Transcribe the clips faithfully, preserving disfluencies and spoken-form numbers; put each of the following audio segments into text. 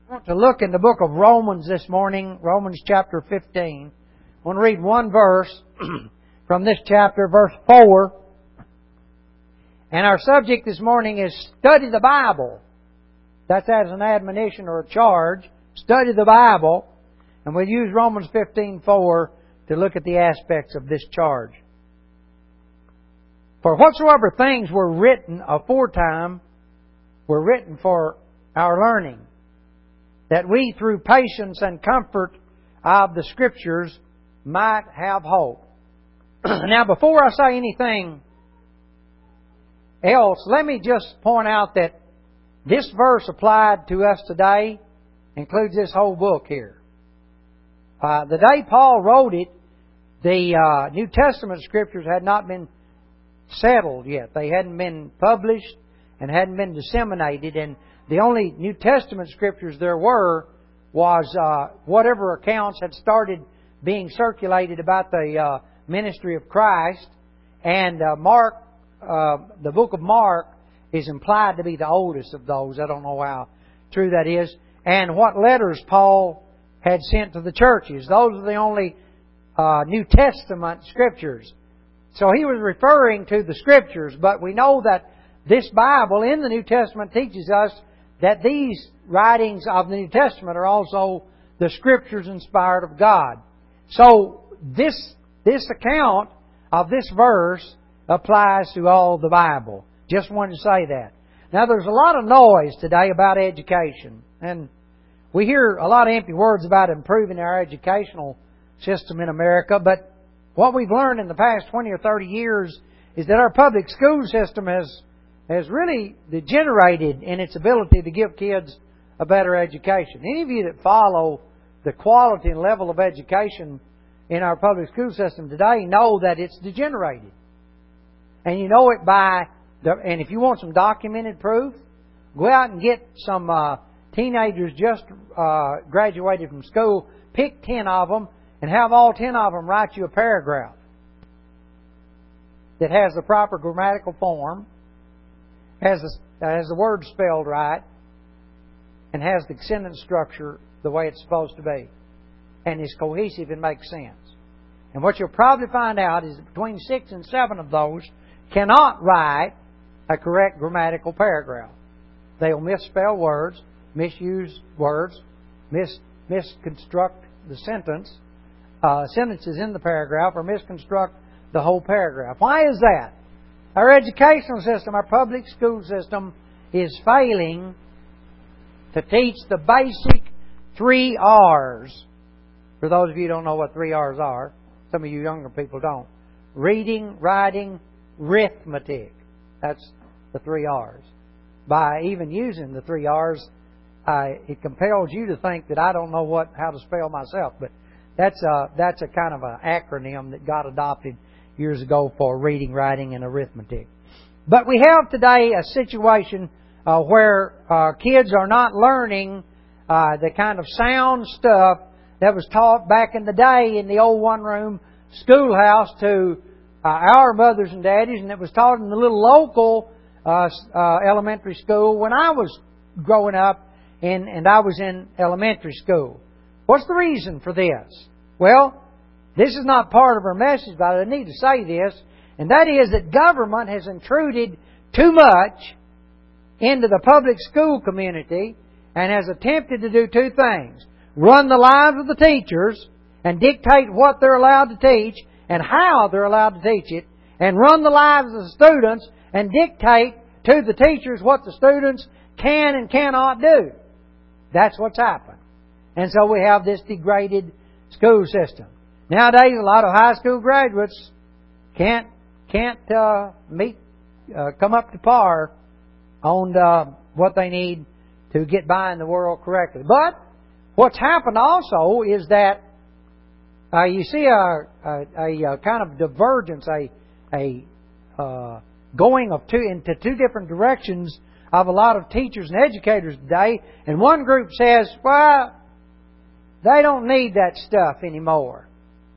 I want to look in the book of Romans this morning, Romans chapter fifteen. I want to read one verse from this chapter, verse four. And our subject this morning is study the Bible. That's as an admonition or a charge. Study the Bible. And we'll use Romans fifteen four to look at the aspects of this charge. For whatsoever things were written aforetime were written for our learning, that we through patience and comfort of the Scriptures might have hope. Now, before I say anything else, let me just point out that this verse applied to us today includes this whole book here. Uh, the day Paul wrote it, the uh, New Testament Scriptures had not been settled yet. They hadn't been published and hadn't been disseminated, and the only New Testament Scriptures there were was uh, whatever accounts had started being circulated about the uh, ministry of Christ. And uh, Mark, uh, the book of Mark, is implied to be the oldest of those. I don't know how true that is. And what letters Paul had sent to the churches. Those are the only uh, New Testament Scriptures. So he was referring to the Scriptures, but we know that this Bible in the New Testament teaches us that these writings of the New Testament are also the Scriptures inspired of God. So this this account of this verse applies to all the Bible. Just wanted to say that. Now there's a lot of noise today about education. And we hear a lot of empty words about improving our educational system in America. But what we've learned in the past twenty or thirty years is that our public school system has has really degenerated in its ability to give kids a better education. Any of you that follow the quality and level of education in our public school system today know that it's degenerated. And you know it by, the, and if you want some documented proof, go out and get some uh, teenagers just uh, graduated from school, pick ten of them, and have all ten of them write you a paragraph that has the proper grammatical form, has the, has the word spelled right, and has the sentence structure the way it's supposed to be, and is cohesive and makes sense. And what you'll probably find out is that between six and seven of those cannot write a correct grammatical paragraph. They'll misspell words, misuse words, mis misconstruct the sentence, uh, sentences in the paragraph, or misconstruct the whole paragraph. Why is that? Our educational system, our public school system, is failing to teach the basic three R's. For those of you who don't know what three R's are, some of you younger people don't. Reading, writing, arithmetic. That's the three R's. By even using the three R's, uh, it compels you to think that I don't know what how to spell myself. But that's a, that's a kind of an acronym that got adopted years ago for reading, writing, and arithmetic. But we have today a situation uh, where uh, kids are not learning uh, the kind of sound stuff that was taught back in the day in the old one-room schoolhouse to uh, our mothers and daddies, and it was taught in the little local uh, uh, elementary school when I was growing up and, and I was in elementary school. What's the reason for this? Well, this is not part of our message, but I need to say this, and that is that government has intruded too much into the public school community and has attempted to do two things. Run the lives of the teachers and dictate what they're allowed to teach and how they're allowed to teach it, and run the lives of the students and dictate to the teachers what the students can and cannot do. That's what's happened. And so we have this degraded school system. Nowadays, a lot of high school graduates can't can't uh, meet uh, come up to par on uh, what they need to get by in the world correctly. But what's happened also is that uh, you see a, a, a, a kind of divergence, a a uh, going of two into two different directions of a lot of teachers and educators today. And one group says, well, they don't need that stuff anymore.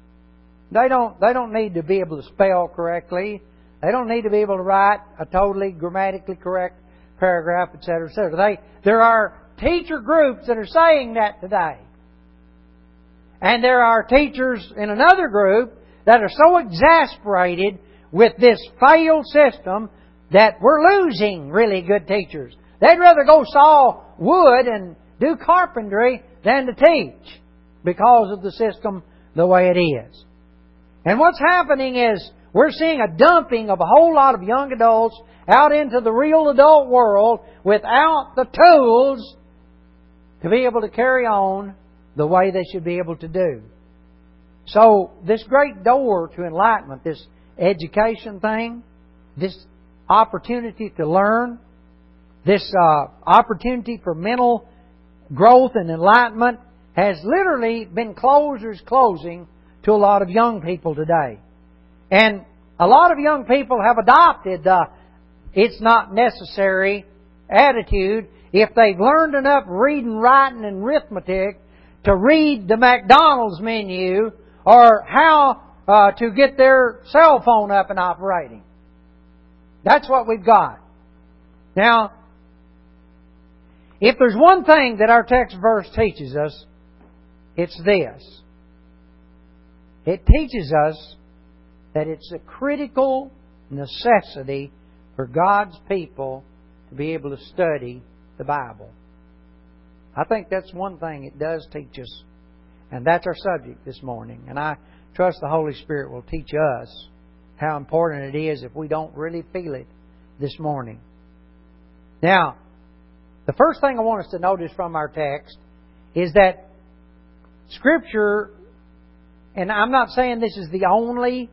They don't, they don't need to be able to spell correctly. They don't need to be able to write a totally grammatically correct paragraph, et cetera, et cetera. They, there are teacher groups that are saying that today. And there are teachers in another group that are so exasperated with this failed system that we're losing really good teachers. They'd rather go saw wood and do carpentry than to teach because of the system the way it is. And what's happening is we're seeing a dumping of a whole lot of young adults out into the real adult world without the tools to be able to carry on the way they should be able to do. So this great door to enlightenment, this education thing, this opportunity to learn, this uh, opportunity for mental growth and enlightenment has literally been closed or is closing to a lot of young people today. And a lot of young people have adopted the it's not necessary attitude if they've learned enough reading, writing, and arithmetic to read the McDonald's menu or how uh, to get their cell phone up and operating. That's what we've got. Now, if there's one thing that our text verse teaches us, it's this. It teaches us that it's a critical necessity for God's people to be able to study the Bible. I think that's one thing it does teach us. And that's our subject this morning. And I trust the Holy Spirit will teach us how important it is if we don't really feel it this morning. Now, the first thing I want us to notice from our text is that Scripture, and I'm not saying this is the only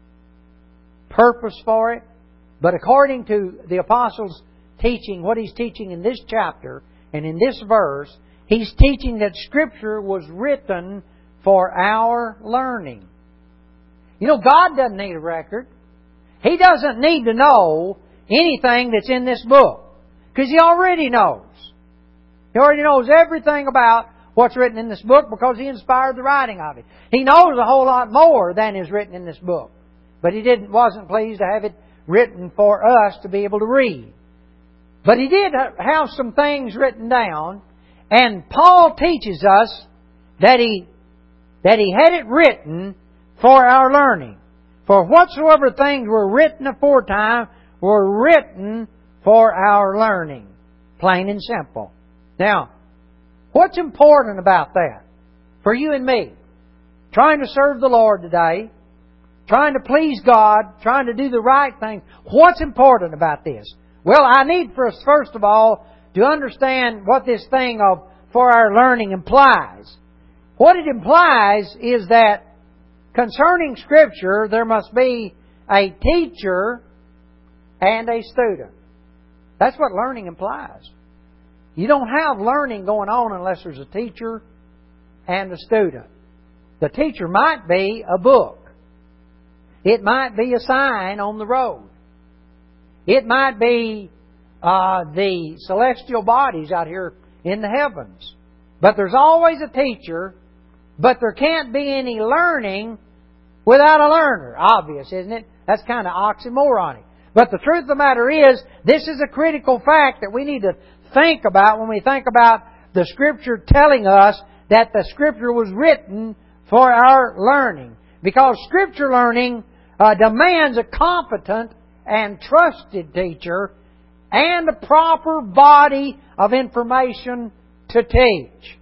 purpose for it, but according to the Apostle's teaching, what he's teaching in this chapter and in this verse, he's teaching that Scripture was written for our learning. You know, God doesn't need a record. He doesn't need to know anything that's in this book, because He already knows. He already knows everything about what's written in this book because He inspired the writing of it. He knows a whole lot more than is written in this book. But He didn't, wasn't pleased to have it written for us to be able to read. But He did have some things written down, and Paul teaches us that He that He had it written for our learning. For whatsoever things were written aforetime were written for our learning. Plain and simple. Now, what's important about that? For you and me, trying to serve the Lord today, trying to please God, trying to do the right thing, what's important about this? Well, I need for us, first of all, to understand what this thing of for our learning implies. What it implies is that concerning Scripture, there must be a teacher and a student. That's what learning implies. You don't have learning going on unless there's a teacher and a student. The teacher might be a book. It might be a sign on the road. It might be uh, the celestial bodies out here in the heavens. But there's always a teacher, but there can't be any learning without a learner. Obvious, isn't it? That's kind of oxymoronic. But the truth of the matter is, this is a critical fact that we need to think about when we think about the Scripture telling us that the Scripture was written for our learning. Because Scripture learning uh, demands a competent and trusted teacher and a proper body of information to teach.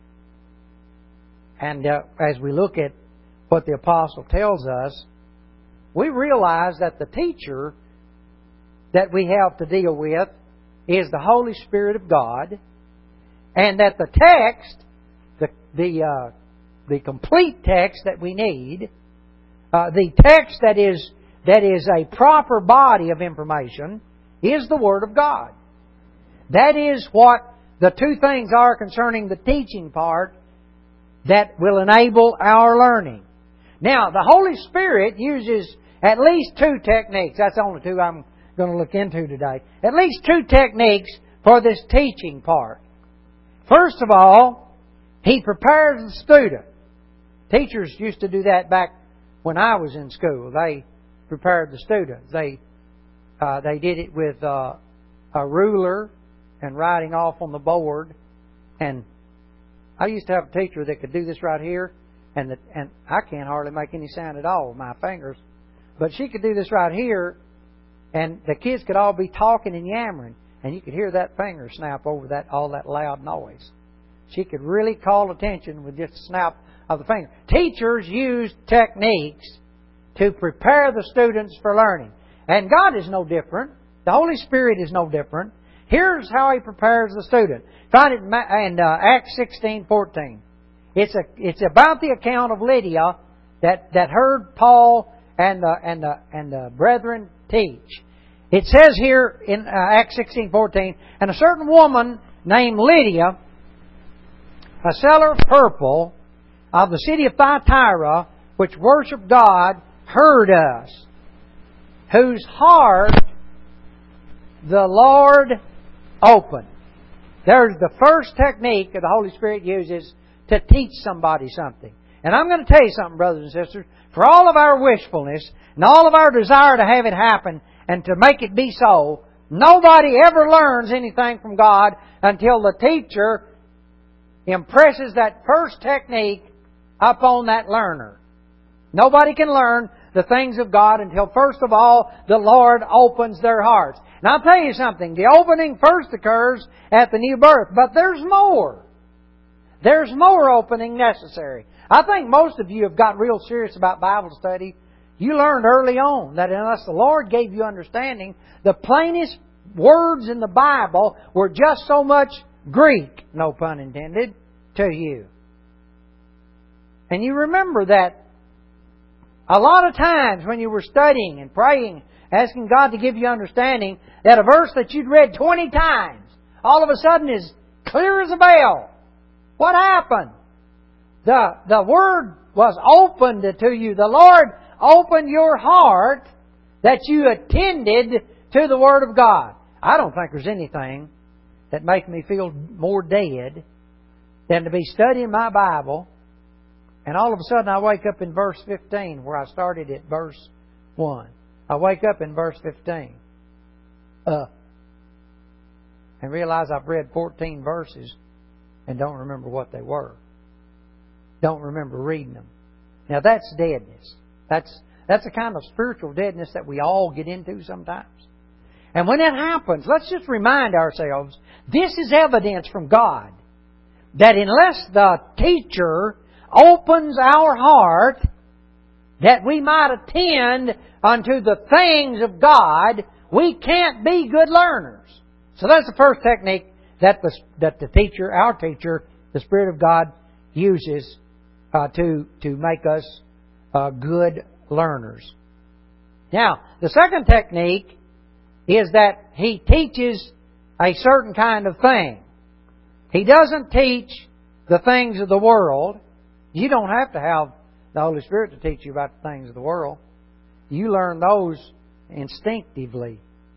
And uh, as we look at what the Apostle tells us, we realize that the teacher that we have to deal with is the Holy Spirit of God, and that the text, the the uh, the complete text that we need, uh, the text that is that is a proper body of information, is the Word of God. That is what the two things are concerning the teaching part that will enable our learning. Now, the Holy Spirit uses at least two techniques. That's the only two I'm going to look into today. At least two techniques for this teaching part. First of all, He prepares the student. Teachers used to do that back when I was in school. They prepared the students. They uh, they did it with uh, a ruler and writing off on the board And I used to have a teacher that could do this right here, and the, and I can't hardly make any sound at all with my fingers. But she could do this right here, and the kids could all be talking and yammering, and you could hear that finger snap over that all that loud noise. She could really call attention with just a snap of the finger. Teachers use techniques to prepare the students for learning. And God is no different. The Holy Spirit is no different. Here's how He prepares the student. Find it in uh, Acts sixteen fourteen. It's a it's about the account of Lydia that, that heard Paul and the and the and the brethren teach. It says here in uh, Acts sixteen fourteen, and a certain woman named Lydia, a seller of purple of the city of Thyatira, which worshipped God, heard us, whose heart the Lord opened. There's the first technique that the Holy Spirit uses to teach somebody something. And I'm going to tell you something, brothers and sisters. For all of our wishfulness and all of our desire to have it happen and to make it be so, nobody ever learns anything from God until the teacher impresses that first technique upon that learner. Nobody can learn the things of God until, first of all, the Lord opens their hearts. And I'll tell you something. The opening first occurs at the new birth. But there's more. There's more opening necessary. I think most of you have got real serious about Bible study. You learned early on that unless the Lord gave you understanding, the plainest words in the Bible were just so much Greek, no pun intended, to you. And you remember that a lot of times when you were studying and praying, asking God to give you understanding, that a verse that you'd read twenty times, all of a sudden is clear as a bell. What happened? The, the Word was opened to you. The Lord opened your heart that you attended to the Word of God. I don't think there's anything that makes me feel more dead than to be studying my Bible and all of a sudden I wake up in verse fifteen where I started at verse one. I wake up in verse fifteen. Uh, and realize I've read fourteen verses and don't remember what they were. Don't remember reading them. Now that's deadness. That's that's a kind of spiritual deadness that we all get into sometimes. And when that happens, let's just remind ourselves, this is evidence from God that unless the teacher opens our heart that we might attend unto the things of God, we can't be good learners. So that's the first technique that the that the teacher, our teacher, the Spirit of God uses uh, to to make us uh, good learners. Now, the second technique is that He teaches a certain kind of thing. He doesn't teach the things of the world. You don't have to have the Holy Spirit to teach you about the things of the world. You learn those instinctively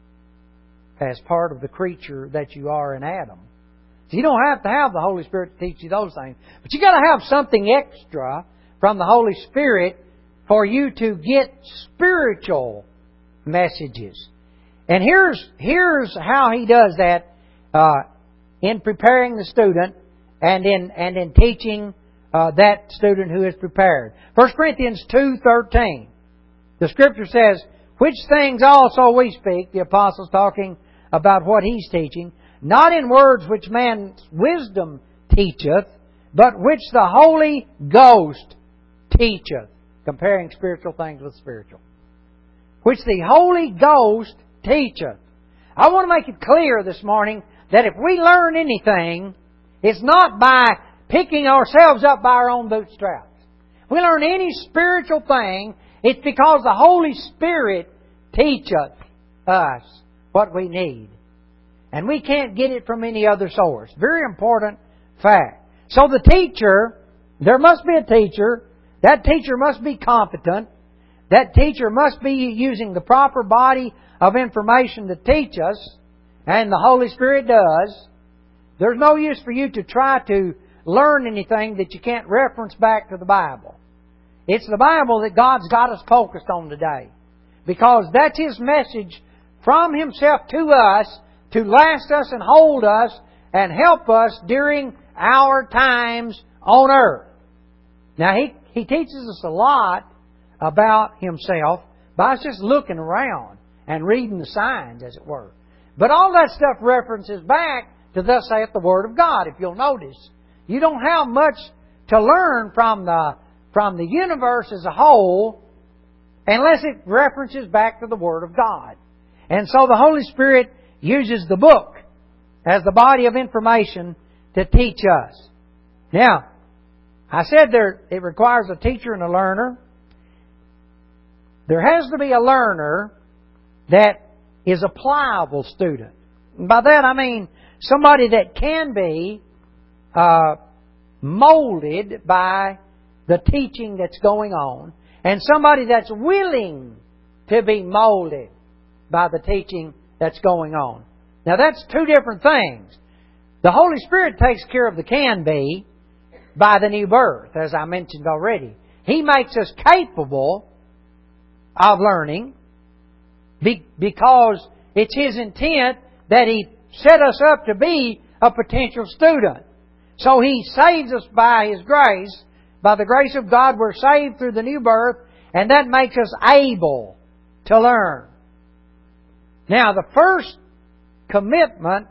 as part of the creature that you are in Adam. So you don't have to have the Holy Spirit to teach you those things. But you got to have something extra from the Holy Spirit for you to get spiritual messages. And here's here's how He does that uh, in preparing the student and in and in teaching uh, that student who is prepared. First Corinthians two thirteen. The Scripture says, "Which things also we speak," the apostle's talking about what he's teaching, "not in words which man's wisdom teacheth, but which the Holy Ghost teacheth." Comparing spiritual things with spiritual. "Which the Holy Ghost teacheth." I want to make it clear this morning that if we learn anything, it's not by picking ourselves up by our own bootstraps. If we learn any spiritual thing, it's because the Holy Spirit teacheth us what we need. And we can't get it from any other source. Very important fact. So the teacher, there must be a teacher. That teacher must be competent. That teacher must be using the proper body of information to teach us. And the Holy Spirit does. There's no use for you to try to learn anything that you can't reference back to the Bible. It's the Bible that God's got us focused on today. Because that's His message from Himself to us to last us and hold us and help us during our times on earth. Now, He, he teaches us a lot about Himself by just looking around and reading the signs, as it were. But all that stuff references back to thus saith the Word of God, if you'll notice. You don't have much to learn from the, from the universe as a whole unless it references back to the Word of God. And so the Holy Spirit uses the book as the body of information to teach us. Now, I said there it requires a teacher and a learner. There has to be a learner that is a pliable student. And by that I mean somebody that can be uh, molded by the teaching that's going on, and somebody that's willing to be molded by the teaching that's going on. Now that's two different things. The Holy Spirit takes care of the can be by the new birth, as I mentioned already. He makes us capable of learning because it's His intent that He set us up to be a potential student. So He saves us by His grace. By the grace of God, we're saved through the new birth, and that makes us able to learn. Now, the first commitment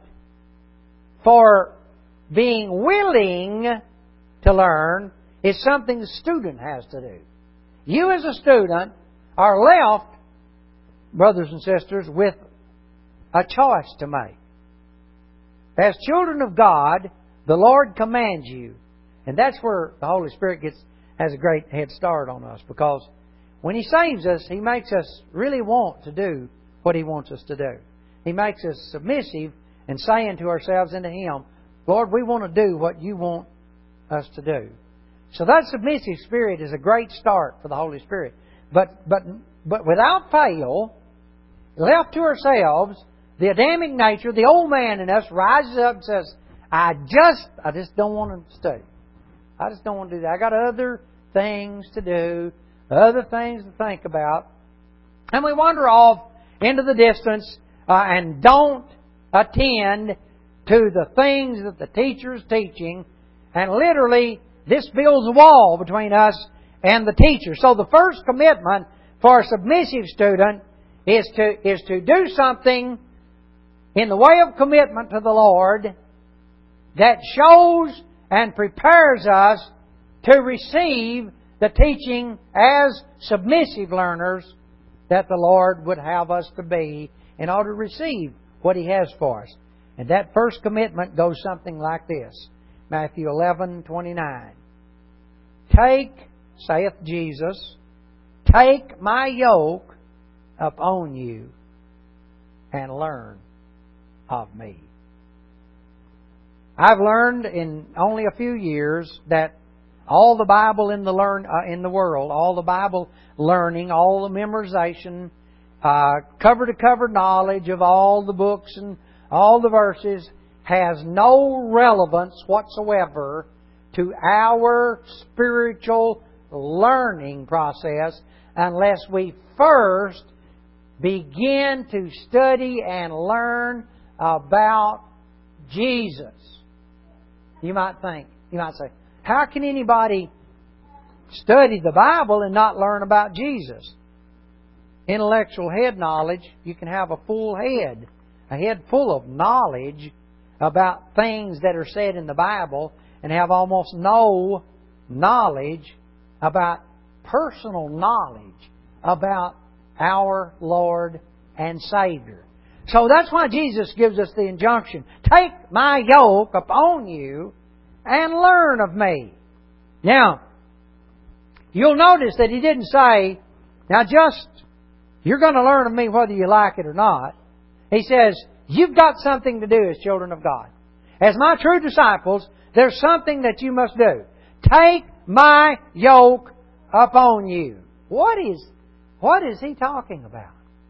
for being willing to learn is something the student has to do. You as a student are left, brothers and sisters, with a choice to make. As children of God, the Lord commands you. And that's where the Holy Spirit gets has a great head start on us, because when He saves us, He makes us really want to do what He wants us to do. He makes us submissive and saying to ourselves and to Him, Lord, we want to do what You want us to do. So that submissive spirit is a great start for the Holy Spirit. But but but without fail, left to ourselves, the Adamic nature, the old man in us, rises up and says, I just I just don't want to study. I just don't want to do that. I got other things to do, other things to think about. And we wander off into the distance uh, and don't attend to the things that the teacher is teaching. And literally, this builds a wall between us and the teacher. So the first commitment for a submissive student is to, is to do something in the way of commitment to the Lord that shows and prepares us to receive the teaching as submissive learners that the Lord would have us to be in order to receive what He has for us. And that first commitment goes something like this. Matthew eleven twenty-nine. Take, saith Jesus, take my yoke upon you and learn of me. I've learned in only a few years that all the Bible in the learn uh, in the world, all the Bible learning, all the memorization, uh, cover to cover knowledge of all the books and all the verses has no relevance whatsoever to our spiritual learning process unless we first begin to study and learn about Jesus. You might think, you might say, how can anybody study the Bible and not learn about Jesus? Intellectual head knowledge, you can have a full head, a head full of knowledge about things that are said in the Bible and have almost no knowledge about personal knowledge about our Lord and Savior. So that's why Jesus gives us the injunction, take my yoke upon you and learn of me. Now, you'll notice that He didn't say, now just, you're going to learn of me whether you like it or not. He says, you've got something to do as children of God. As my true disciples, there's something that you must do. Take my yoke upon you. What is, what is He talking about?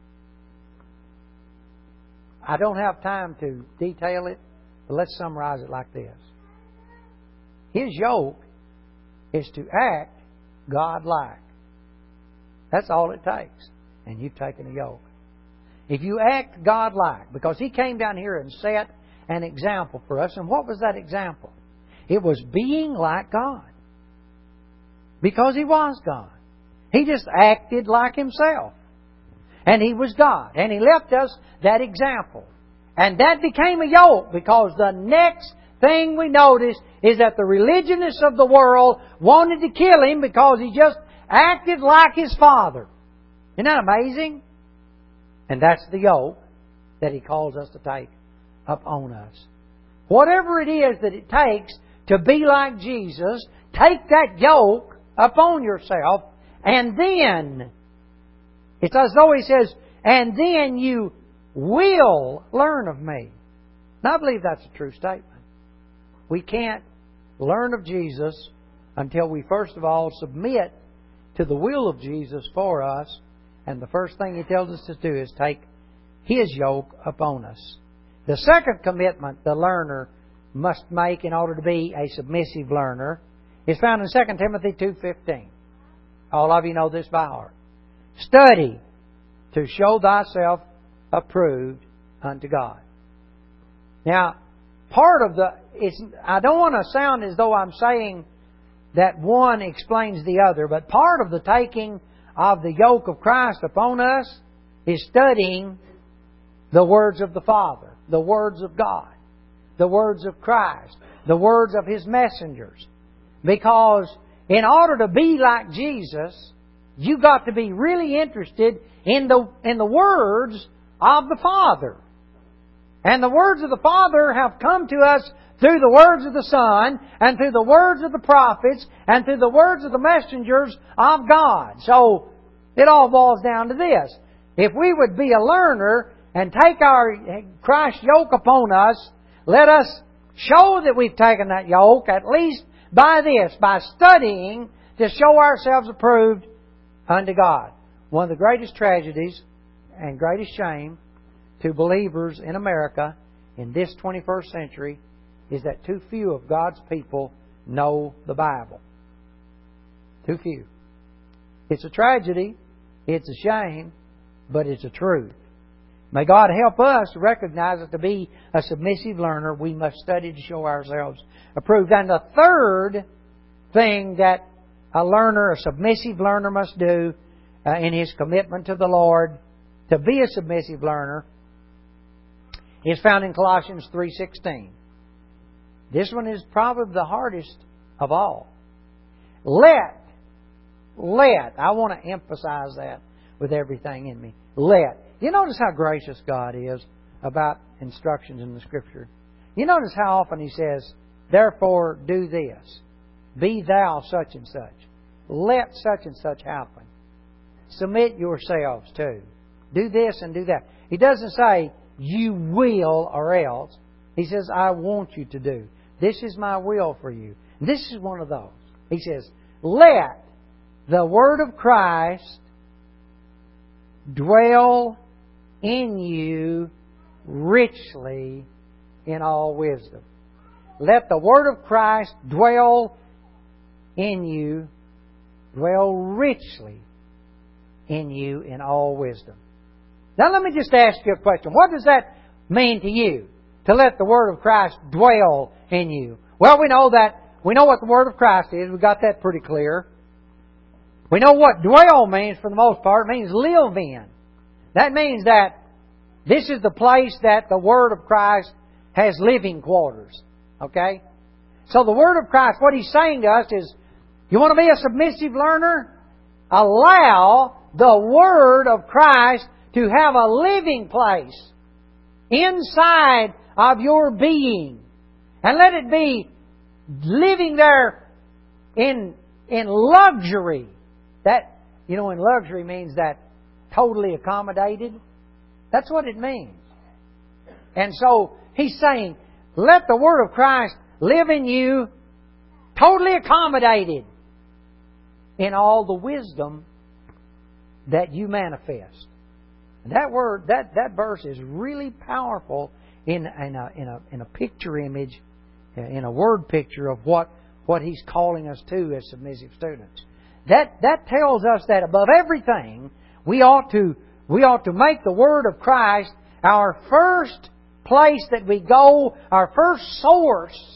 I don't have time to detail it, but let's summarize it like this. His yoke is to act God-like. That's all it takes. And you've taken a yoke. If you act God-like, because He came down here and set an example for us, and what was that example? It was being like God. Because He was God. He just acted like Himself. And He was God. And He left us that example. And that became a yoke, because the next thing we notice is that the religionists of the world wanted to kill Him because He just acted like His Father. Isn't that amazing? And that's the yoke that He calls us to take up on us. Whatever it is that it takes to be like Jesus, take that yoke upon yourself, and then, it's as though He says, and then you will learn of me. Now, I believe that's a true statement. We can't learn of Jesus until we first of all submit to the will of Jesus for us. And the first thing He tells us to do is take His yoke upon us. The second commitment the learner must make in order to be a submissive learner is found in Second Timothy two fifteen. All of you know this by heart. Study to show thyself approved unto God. Now, part of the... It's, I don't want to sound as though I'm saying that one explains the other, but part of the taking of the yoke of Christ upon us is studying the words of the Father, the words of God, the words of Christ, the words of His messengers. Because in order to be like Jesus, you've got to be really interested in the, in the words of the Father. And the words of the Father have come to us through the words of the Son, and through the words of the prophets, and through the words of the messengers of God. So, it all boils down to this. If we would be a learner and take our Christ yoke upon us, let us show that we've taken that yoke, at least by this, by studying to show ourselves approved unto God. One of the greatest tragedies and greatest shame to believers in America in this twenty-first century is that too few of God's people know the Bible. Too few. It's a tragedy, it's a shame, but it's a truth. May God help us to recognize that to be a submissive learner, we must study to show ourselves approved. And the third thing that a learner, a submissive learner must do uh, in his commitment to the Lord, to be a submissive learner, is found in Colossians three sixteen. This one is probably the hardest of all. Let, let, I want to emphasize that with everything in me. Let. You notice how gracious God is about instructions in the Scripture. You notice how often He says, therefore do this. Be thou such and such. Let such and such happen. Submit yourselves to. Do this and do that. He doesn't say, you will or else. He says, I want you to do. This is my will for you. This is one of those. He says, let the Word of Christ dwell in you richly in all wisdom. Let the Word of Christ dwell in you, dwell richly in you in all wisdom. Now let me just ask you a question. What does that mean to you? To let the Word of Christ dwell in you. Well, we know that, we know what the Word of Christ is. We got that pretty clear. We know what dwell means for the most part. It means live in. That means that this is the place that the Word of Christ has living quarters. Okay? So the Word of Christ, what He's saying to us is, you want to be a submissive learner? Allow the Word of Christ to have a living place inside of your being. And let it be living there in, in luxury. That, you know, in luxury means that totally accommodated. That's what it means. And so, He's saying, let the Word of Christ live in you, totally accommodated in all the wisdom that you manifest. That word, that, that verse is really powerful in, in, a, in, a, in a picture image, in a word picture of what, what He's calling us to as submissive students. That, that tells us that above everything, we ought to, we ought to make the Word of Christ our first place that we go, our first source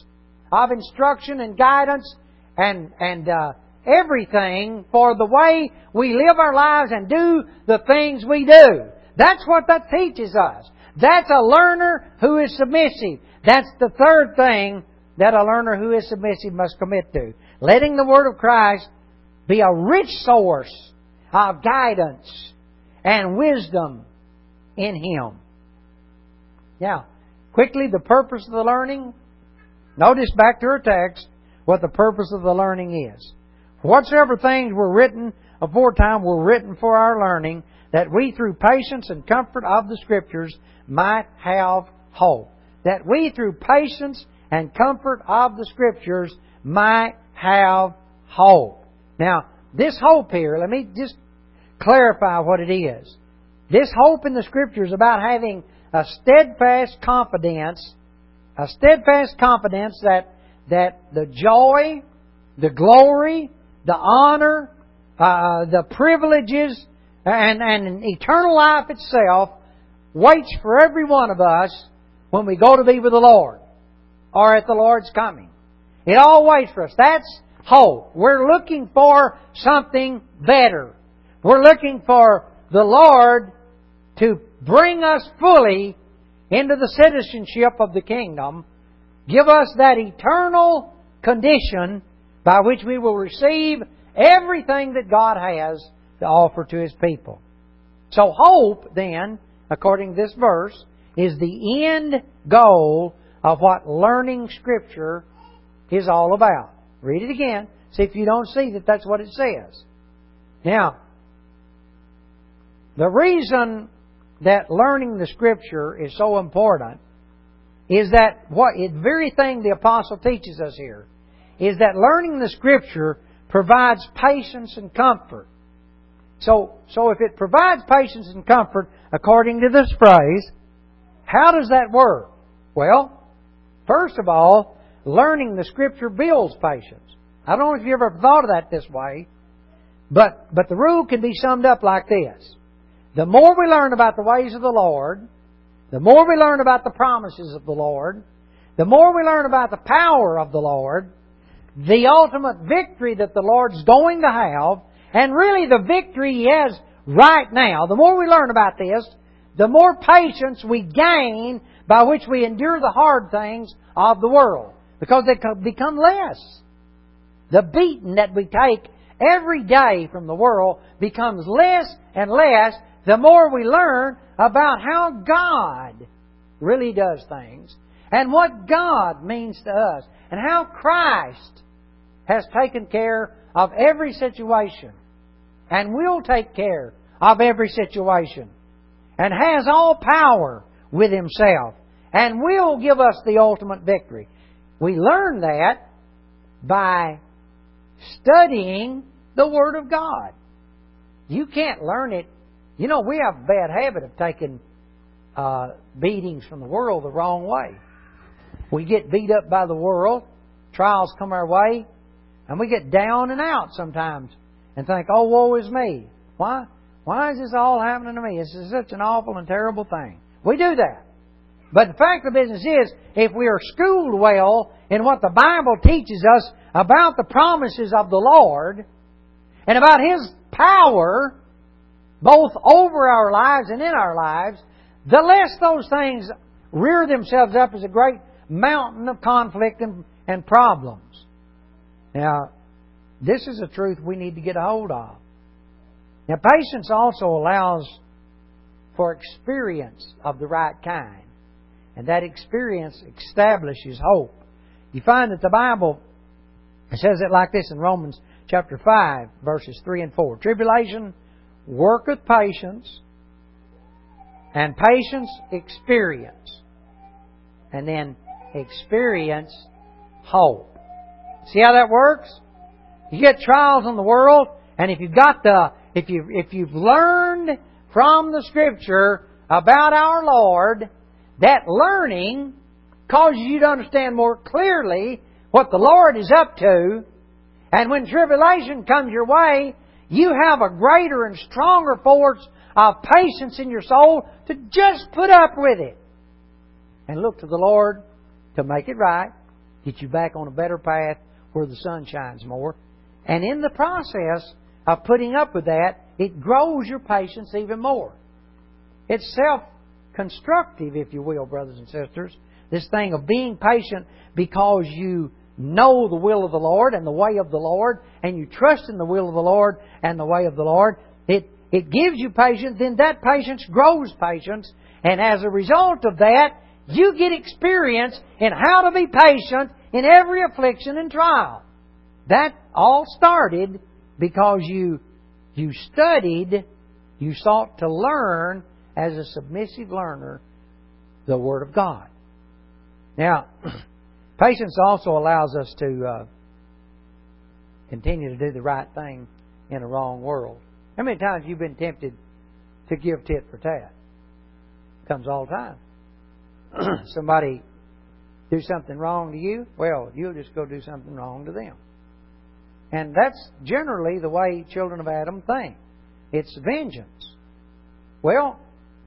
of instruction and guidance and, and uh, everything for the way we live our lives and do the things we do. That's what that teaches us. That's a learner who is submissive. That's the third thing that a learner who is submissive must commit to. Letting the Word of Christ be a rich source of guidance and wisdom in Him. Now, quickly, the purpose of the learning. Notice back to our text what the purpose of the learning is. Whatsoever things were written aforetime were written for our learning, that we through patience and comfort of the Scriptures might have hope. That we through patience and comfort of the Scriptures might have hope. Now, this hope here, let me just clarify what it is. This hope in the Scriptures is about having a steadfast confidence, a steadfast confidence that, that the joy, the glory, the honor, uh, the privileges, and, and eternal life itself waits for every one of us when we go to be with the Lord or at the Lord's coming. It all waits for us. That's hope. We're looking for something better. We're looking for the Lord to bring us fully into the citizenship of the kingdom. Give us that eternal condition by which we will receive everything that God has to offer to His people. So hope, then, according to this verse, is the end goal of what learning Scripture is all about. Read it again. See if you don't see that that's what it says. Now, the reason that learning the Scripture is so important is that what the very thing the Apostle teaches us here is that learning the Scripture provides patience and comfort. So, so if it provides patience and comfort according to this phrase, how does that work? Well, first of all, learning the Scripture builds patience. I don't know if you ever thought of that this way, but, but the rule can be summed up like this. The more we learn about the ways of the Lord, the more we learn about the promises of the Lord, the more we learn about the power of the Lord, the ultimate victory that the Lord's going to have, and really the victory He has right now, the more we learn about this, the more patience we gain by which we endure the hard things of the world. Because they become less. The beating that we take every day from the world becomes less and less the more we learn about how God really does things and what God means to us and how Christ has taken care of every situation and will take care of every situation and has all power with Himself and will give us the ultimate victory. We learn that by studying the Word of God. You can't learn it. You know, we have a bad habit of taking uh, beatings from the world the wrong way. We get beat up by the world, trials come our way, and we get down and out sometimes and think, oh, woe is me. Why? Why is this all happening to me? This is such an awful and terrible thing. We do that. But the fact of the business is, if we are schooled well in what the Bible teaches us about the promises of the Lord and about His power, both over our lives and in our lives, the less those things rear themselves up as a great mountain of conflict and, and problems. Now, this is a truth we need to get a hold of. Now, patience also allows for experience of the right kind. And that experience establishes hope. You find that the Bible says it like this in Romans chapter five, verses three and four. Tribulation worketh patience, and patience experience. And then experience hope. See how that works? You get trials in the world, and if you've got the if you if you've learned from the Scripture about our Lord, that learning causes you to understand more clearly what the Lord is up to. And when tribulation comes your way, you have a greater and stronger force of patience in your soul to just put up with it. And look to the Lord to make it right. get you back on a better path where the sun shines more. And in the process of putting up with that, it grows your patience even more. It's self-constructive, if you will, brothers and sisters. This thing of being patient because you know the will of the Lord and the way of the Lord, and you trust in the will of the Lord and the way of the Lord. It, it gives you patience, then that patience grows patience, and as a result of that, you get experience in how to be patient in every affliction and trial. That all started because you, you studied, you sought to learn as a submissive learner the Word of God. Now, patience also allows us to uh, continue to do the right thing in a wrong world. How many times have you been tempted to give tit for tat? It comes all the time. Somebody do something wrong to you, well, you'll just go do something wrong to them. And that's generally the way children of Adam think. It's vengeance. Well,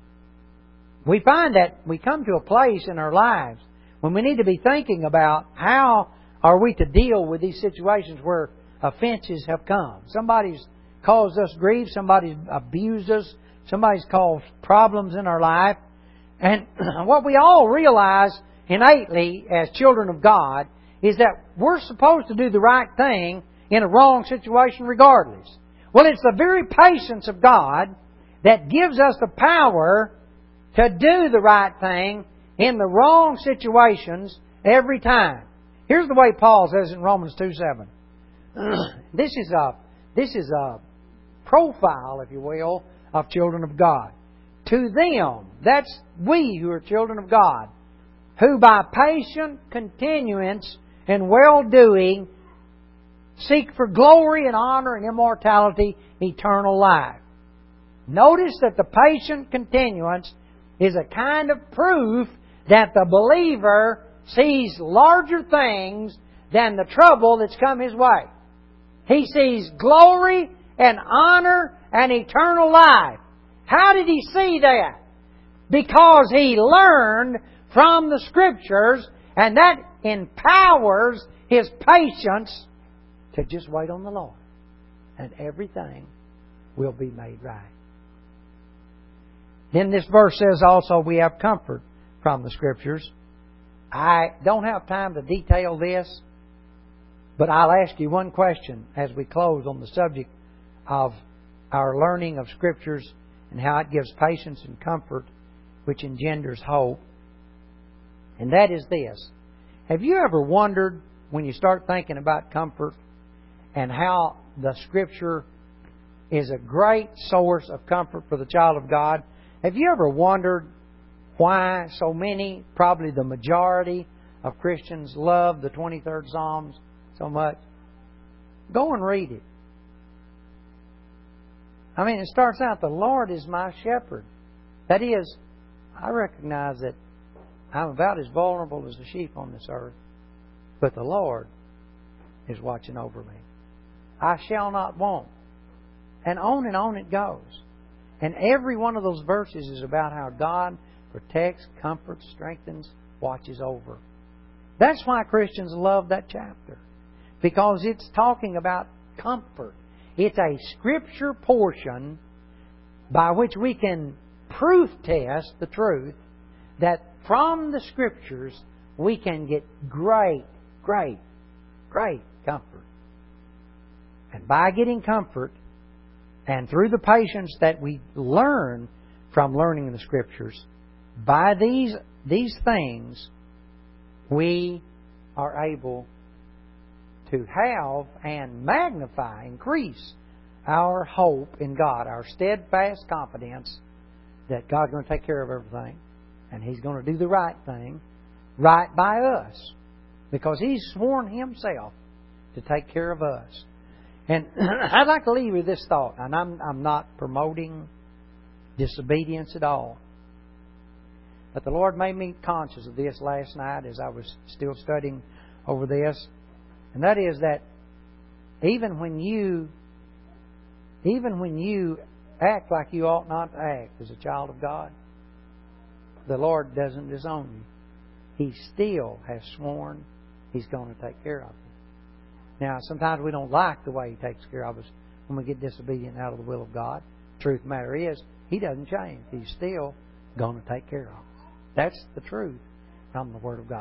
we find that we come to a place in our lives when we need to be thinking about how are we to deal with these situations where offenses have come. Somebody's caused us grief, somebody's abused us, somebody's caused problems in our life. And what we all realize innately as children of God is that we're supposed to do the right thing in a wrong situation regardless. Well, it's the very patience of God that gives us the power to do the right thing in the wrong situations every time. Here's the way Paul says in Romans two seven. This is a this is a profile, if you will, of children of God. To them, that's we who are children of God, who by patient continuance and well-doing seek for glory and honor and immortality, eternal life. Notice that the patient continuance is a kind of proof that the believer sees larger things than the trouble that's come his way. He sees glory and honor and eternal life. How did he see that? Because he learned from the Scriptures, and that empowers his patience to just wait on the Lord. And everything will be made right. Then this verse says also we have comfort from the Scriptures. I don't have time to detail this, but I'll ask you one question as we close on the subject of our learning of Scriptures and how it gives patience and comfort, which engenders hope. And that is this. Have you ever wondered, when you start thinking about comfort and how the Scripture is a great source of comfort for the child of God, have you ever wondered why so many, probably the majority of Christians, love the twenty-third Psalms so much? Go and read it. I mean, it starts out, the Lord is my shepherd. That is, I recognize that I'm about as vulnerable as a sheep on this earth, but the Lord is watching over me. I shall not want. And on and on it goes. And every one of those verses is about how God protects, comforts, strengthens, watches over. That's why Christians love that chapter. Because it's talking about comfort. It's a Scripture portion by which we can proof test the truth that from the Scriptures we can get great, great, great comfort. And by getting comfort, and through the patience that we learn from learning the Scriptures, by these, these things, we are able to have and magnify, increase our hope in God, our steadfast confidence that God's going to take care of everything, and He's going to do the right thing, right by us, because He's sworn Himself to take care of us. And I'd like to leave you with this thought, and I'm, I'm not promoting disobedience at all. But the Lord made me conscious of this last night as I was still studying over this. And that is that even when you even when you act like you ought not to act as a child of God, the Lord doesn't disown you. He still has sworn He's going to take care of you. Now, sometimes we don't like the way He takes care of us when we get disobedient out of the will of God. The truth of the matter is, He doesn't change. He's still going to take care of us. That's the truth from the Word of God.